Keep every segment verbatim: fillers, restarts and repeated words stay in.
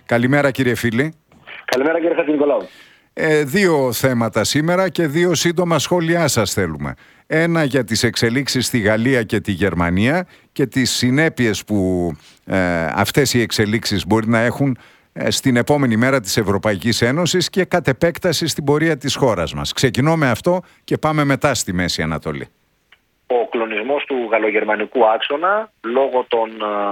Καλημέρα κύριε Φίλη. Καλημέρα κύριε Χατζηνικολάου. Ε, δύο θέματα σήμερα και δύο σύντομα σχόλιά σας θέλουμε. Ένα για τις εξελίξεις στη Γαλλία και τη Γερμανία και τις συνέπειες που ε, αυτές οι εξελίξεις μπορεί να έχουν ε, στην επόμενη μέρα της Ευρωπαϊκής Ένωσης και κατ' επέκταση στην πορεία της χώρας μας. Ξεκινώ με αυτό και πάμε μετά στη Μέση Ανατολή. Ο κλονισμός του γαλλογερμανικού άξονα λόγω των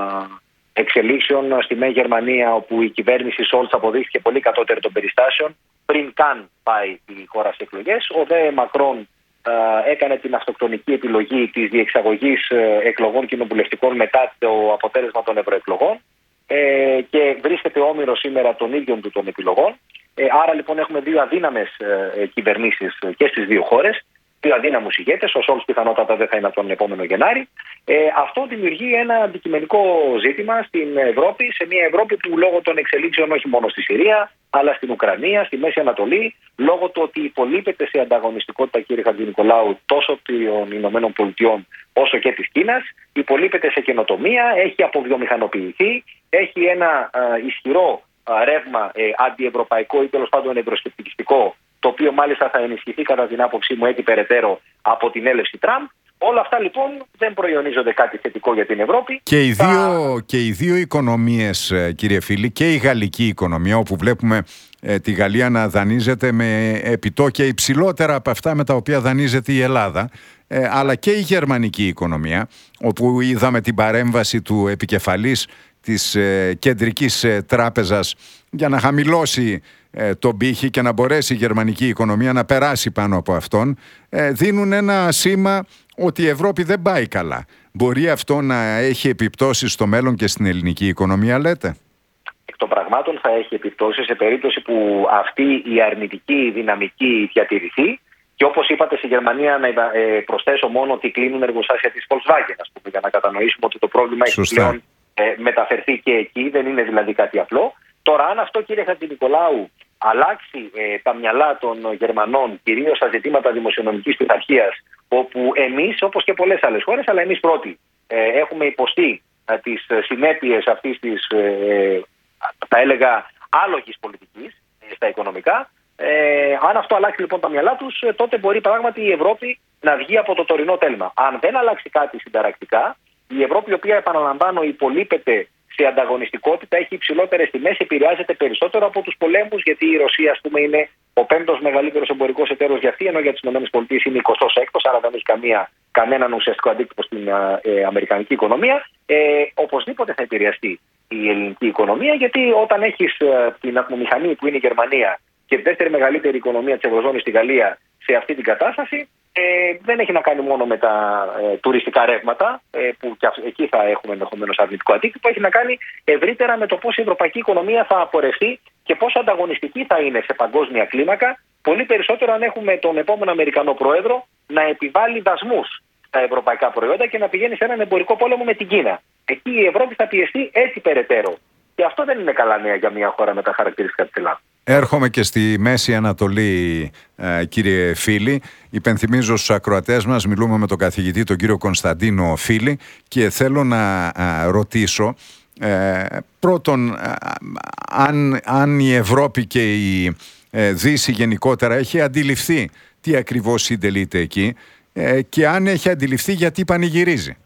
εξελίξεων στη Μέση Γερμανία, όπου η κυβέρνηση Σόλτς αποδείχθηκε πολύ κατώτερη των περιστάσεων πριν καν πάει τη χώρα σε εκλογές. Ο δε Μακρόν έκανε την αυτοκτονική επιλογή της διεξαγωγής εκλογών κοινοβουλευτικών μετά το αποτέλεσμα των ευρωεκλογών και βρίσκεται όμηρος σήμερα των ίδιων του των επιλογών. Άρα λοιπόν έχουμε δύο αδύναμες κυβερνήσεις και στις δύο χώρες. Δύο αδύναμους ηγέτες, ο Σόλτς πιθανότατα δεν θα είναι από τον επόμενο Γενάρη. Ε, αυτό δημιουργεί ένα αντικειμενικό ζήτημα στην Ευρώπη, σε μια Ευρώπη που λόγω των εξελίξεων όχι μόνο στη Συρία, αλλά στην Ουκρανία, στη Μέση Ανατολή, λόγω του ότι υπολείπεται σε ανταγωνιστικότητα, κύριε Χατζηνικολάου, τόσο των Ηνωμένων Πολιτειών όσο και της Κίνας, υπολείπεται σε καινοτομία, έχει αποβιομηχανοποιηθεί, έχει ένα α, ισχυρό α, ρεύμα ε, αντιευρωπαϊκό ή τέλος πάντων ευρωσκεπτικιστικό, το οποίο μάλιστα θα ενισχυθεί κατά την άποψή μου έτσι περαιτέρω από την έλευση Τραμπ. Όλα αυτά λοιπόν δεν προϊονίζονται κάτι θετικό για την Ευρώπη. Και οι δύο, θα... και οι δύο οικονομίες, κύριε Φίλη, και η γαλλική οικονομία, όπου βλέπουμε ε, τη Γαλλία να δανείζεται με επιτόκια υψηλότερα από αυτά με τα οποία δανείζεται η Ελλάδα, ε, αλλά και η γερμανική οικονομία, όπου είδαμε την παρέμβαση του επικεφαλής της ε, κεντρικής ε, τράπεζας για να χαμηλώσει ε, τον πύχη και να μπορέσει η γερμανική οικονομία να περάσει πάνω από αυτόν, ε, δίνουν ένα σήμα ότι η Ευρώπη δεν πάει καλά. Μπορεί αυτό να έχει επιπτώσεις στο μέλλον και στην ελληνική οικονομία, λέτε? Εκ των πραγμάτων θα έχει επιπτώσεις σε περίπτωση που αυτή η αρνητική δυναμική διατηρηθεί. Και όπως είπατε, στη Γερμανία, να προσθέσω μόνο ότι κλείνουν εργοστάσια της Volkswagen, ας πούμε, για να κατανοήσουμε ότι το πρόβλημα έχει πλέον ε, μεταφερθεί και εκεί, δεν είναι δηλαδή κάτι απλό. Τώρα, αν αυτό, κύριε Χατζηνικολάου, αλλάξει ε, τα μυαλά των Γερμανών, κυρίως στα ζητήματα δημοσιονομικής πειθαρχίας, όπου εμείς, όπως και πολλές άλλες χώρες, αλλά εμείς πρώτοι, ε, έχουμε υποστεί ε, τις συνέπειες αυτής της, ε, θα έλεγα, άλογης πολιτικής ε, στα οικονομικά. Ε, αν αυτό αλλάξει λοιπόν τα μυαλά τους, ε, τότε μπορεί πράγματι η Ευρώπη να βγει από το τωρινό τέλμα. Αν δεν αλλάξει κάτι συνταρακτικά, η Ευρώπη, η οποία, επαναλαμβάνω, υπολείπεται σε ανταγωνιστικότητα, έχει υψηλότερες τιμές, επηρεάζεται περισσότερο από τους πολέμους, γιατί η Ρωσία, ας πούμε, είναι ο πέμπτος μεγαλύτερος εμπορικός εταίρος για αυτή, ενώ για τις ΗΠΑ είναι εικοστός έκτος, άρα δεν έχει καμία, κανέναν ουσιαστικό αντίκτυπο στην ε, αμερικανική οικονομία. Ε, οπωσδήποτε θα επηρεαστεί η ελληνική οικονομία, γιατί όταν έχεις ε, την ατμομηχανή που είναι η Γερμανία και τη δεύτερη μεγαλύτερη οικονομία της Ευρωζώνης στη Γαλλία σε αυτή την κατάσταση, ε, δεν έχει να κάνει μόνο με τα ε, τουριστικά ρεύματα, ε, που και εκεί θα έχουμε ενδεχομένως αρνητικό αντίκτυπο, έχει να κάνει ευρύτερα με το πώς η ευρωπαϊκή οικονομία θα απορρευτεί και πόσο ανταγωνιστική θα είναι σε παγκόσμια κλίμακα, πολύ περισσότερο αν έχουμε τον επόμενο Αμερικανό πρόεδρο να επιβάλλει δασμούς στα ευρωπαϊκά προϊόντα και να πηγαίνει σε έναν εμπορικό πόλεμο με την Κίνα. Εκεί η Ευρώπη θα πιεστεί έτσι περαιτέρω. Και αυτό δεν είναι καλά νέα για μια χώρα με τα χαρακτηριστικά της Ελλάδας. Έρχομαι και στη Μέση Ανατολή, ε, κύριε Φίλη. Υπενθυμίζω στους ακροατές μας, μιλούμε με τον καθηγητή, τον κύριο Κωνσταντίνο Φίλη, και θέλω να α, ρωτήσω ε, πρώτον α, αν, αν η Ευρώπη και η ε, Δύση γενικότερα έχει αντιληφθεί τι ακριβώς συντελείται εκεί ε, και αν έχει αντιληφθεί γιατί πανηγυρίζει.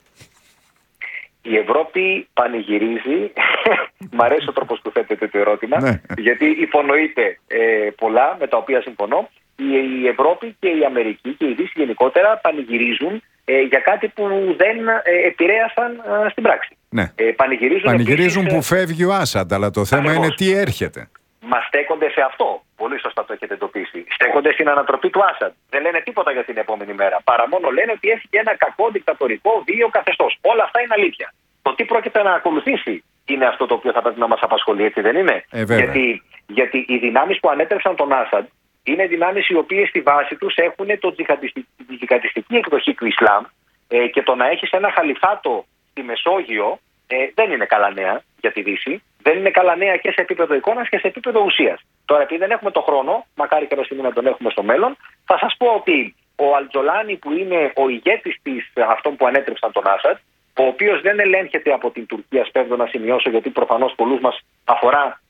Η Ευρώπη πανηγυρίζει, μ' αρέσει ο τρόπος που θέτετε το ερώτημα, ναι. γιατί υπονοείται ε, πολλά με τα οποία συμφωνώ. Η, η Ευρώπη και η Αμερική και η Δύση γενικότερα πανηγυρίζουν ε, για κάτι που δεν ε, επηρέασαν ε, στην πράξη. Ναι. Ε, πανηγυρίζουν πανηγυρίζουν επίσης, που φεύγει ο Άσαντ, αλλά το θέμα ακριβώς είναι τι έρχεται. Μα στέκονται σε αυτό. Πολύ σωστά το έχετε εντοπίσει. Στέκονται στην ανατροπή του Άσαντ. Δεν λένε τίποτα για την επόμενη μέρα. Παρά μόνο λένε ότι έφυγε ένα κακό δικτατορικό βίαιο καθεστώς. Όλα αυτά είναι αλήθεια. Το τι πρόκειται να ακολουθήσει είναι αυτό το οποίο θα πρέπει να μας απασχολεί, έτσι δεν είναι? Ε, γιατί, γιατί οι δυνάμεις που ανέτρεψαν τον Άσαντ είναι δυνάμεις οι οποίες στη βάση τους έχουν το τη τζιχαντιστική εκδοχή του Ισλάμ ε, και το να έχεις ένα χαλιφάτο στη Μεσόγειο ε, δεν είναι καλά νέα για τη Δύση. Δεν είναι καλά νέα και σε επίπεδο εικόνας και σε επίπεδο ουσίας. Τώρα, επειδή δεν έχουμε το χρόνο, μακάρι και στιγμή να τον έχουμε στο μέλλον, θα σας πω ότι ο Αλτζολάνι, που είναι ο ηγέτης της αυτών που ανέτρεψαν τον Άσαντ, ο οποίος δεν ελέγχεται από την Τουρκία, σπέβδω να σημειώσω, γιατί προφανώς πολλούς μας αφορά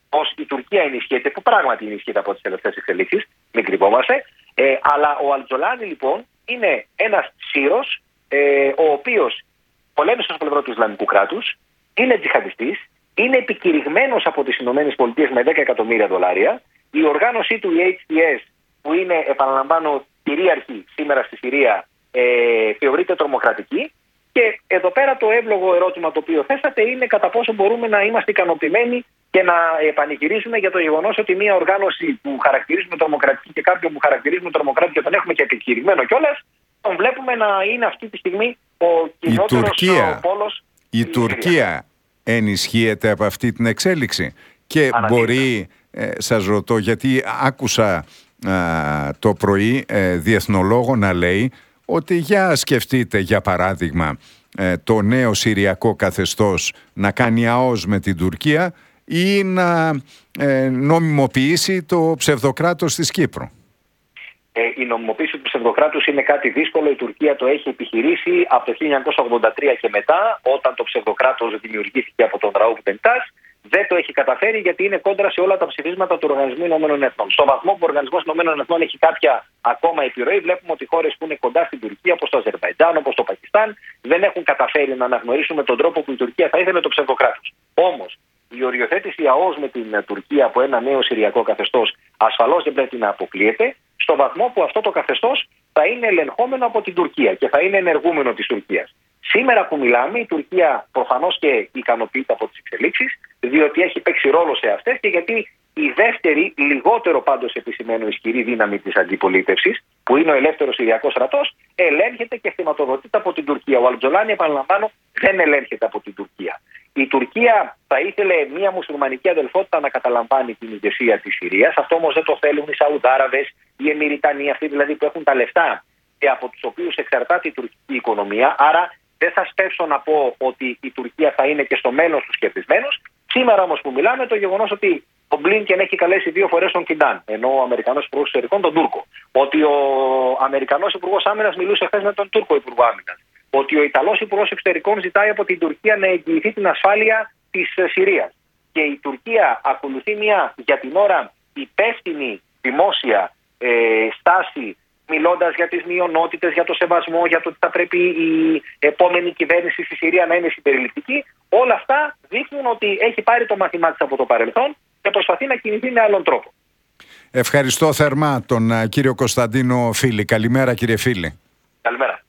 πως η Τουρκία ενισχύεται, που πράγματι ενισχύεται από τις τελευταίες εξελίξεις, μην κρυβόμαστε. Ε, αλλά ο Αλτζολάνι λοιπόν είναι ένας Σύρος, ε, ο οποίος πολέμησε στο πλευρό του Ισλαμικού κράτους, είναι τζιχαντιστής, είναι επικηρυγμένος από τις ΗΠΑ με δέκα εκατομμύρια δολάρια. Η οργάνωσή του, η έιτς τι ες, που είναι, επαναλαμβάνω, κυρίαρχη σήμερα στη Συρία, ε, θεωρείται τρομοκρατική. Και εδώ πέρα το εύλογο ερώτημα το οποίο θέσατε είναι κατά πόσο μπορούμε να είμαστε ικανοποιημένοι και να πανηγυρίζουμε για το γεγονός ότι μια οργάνωση που χαρακτηρίζουμε τρομοκρατική και κάποιον που χαρακτηρίζουμε τρομοκράτη και τον έχουμε και επικηρυγμένο κιόλας, τον βλέπουμε να είναι αυτή τη στιγμή ο κοινότερος πόλος. Η Τουρκία ενισχύεται από αυτή την εξέλιξη και Αναδείξα. μπορεί, ε, σας ρωτώ, γιατί άκουσα α, το πρωί ε, διεθνολόγο να λέει ότι για σκεφτείτε για παράδειγμα ε, το νέο συριακό καθεστώς να κάνει ΑΟΣ με την Τουρκία ή να ε, νομιμοποιήσει το ψευδοκράτος της Κύπρου. Ε, η νομιμοποίηση του ψευδοκράτους είναι κάτι δύσκολο. Η Τουρκία το έχει επιχειρήσει από το χίλια εννιακόσια ογδόντα τρία και μετά, όταν το ψευδοκράτος δημιουργήθηκε από τον Ραούφ Ντεντάς. Δεν το έχει καταφέρει γιατί είναι κόντρα σε όλα τα ψηφίσματα του Οργανισμού Ηνωμένων Εθνών. Στο βαθμό που ο Οργανισμός Ηνωμένων Εθνών έχει κάποια ακόμα επιρροή, βλέπουμε ότι χώρες που είναι κοντά στην Τουρκία, όπως το Αζερβαϊτζάν, όπως το Πακιστάν, δεν έχουν καταφέρει να αναγνωρίσουν με τον τρόπο που η Τουρκία θα ήθελε το ψευδοκράτος. Όμως, η οριοθέτηση ΑΟΣ με την Τουρκία από ένα νέο συριακό καθεστώς ασφαλώς δεν πρέπει να αποκλείεται, στο βαθμό που αυτό το καθεστώς θα είναι ελεγχόμενο από την Τουρκία και θα είναι ενεργούμενο της Τουρκίας. Σήμερα που μιλάμε, η Τουρκία προφανώς και ικανοποιείται από τις εξελίξεις, διότι έχει παίξει ρόλο σε αυτές και γιατί η δεύτερη, λιγότερο πάντως επισημαίνω ισχυρή δύναμη της αντιπολίτευσης, που είναι ο ελεύθερος Συριακός στρατός, ελέγχεται και χρηματοδοτείται από την Τουρκία. Ο Αλτζολάνι, επαναλαμβάνω, δεν ελέγχεται από την Τουρκία. Η Τουρκία θα ήθελε μια μουσουλμανική αδελφότητα να καταλαμβάνει την ηγεσία της Συρίας. Αυτό όμως δεν το θέλουν οι Σαουδάραβες, οι Εμιριτανοί, αυτοί δηλαδή που έχουν τα λεφτά και από τους οποίους εξαρτάται η τουρκική οικονομία. Άρα δεν θα σπεύσω να πω ότι η Τουρκία θα είναι και στο μέλλον στους κερδισμένους. Σήμερα όμως που μιλάμε, το γεγονός ότι ο Μπλίνκεν έχει καλέσει δύο φορές τον Φιντάν, ενώ ο Αμερικανός Υπουργός Εξωτερικών τον Τούρκο. Ότι ο Αμερικανός Υπουργός Άμυνας μιλούσε χθες με τον Τούρκο Υπουργό Άμυνας. Ότι ο Ιταλός Υπουργός Εξωτερικών ζητάει από την Τουρκία να εγγυηθεί την ασφάλεια της Συρίας. Και η Τουρκία ακολουθεί μια για την ώρα υπεύθυνη δημόσια ε, στάση, μιλώντας για τις μειονότητες, για το σεβασμό, για το ότι θα πρέπει η επόμενη κυβέρνηση στη Συρία να είναι συμπεριληπτική. Όλα αυτά δείχνουν ότι έχει πάρει το μάθημά της από το παρελθόν και προσπαθεί να κινηθεί με άλλον τρόπο. Ευχαριστώ θερμά τον κύριο Κωνσταντίνο Φίλη. Καλημέρα κύριε Φίλη. Καλημέρα.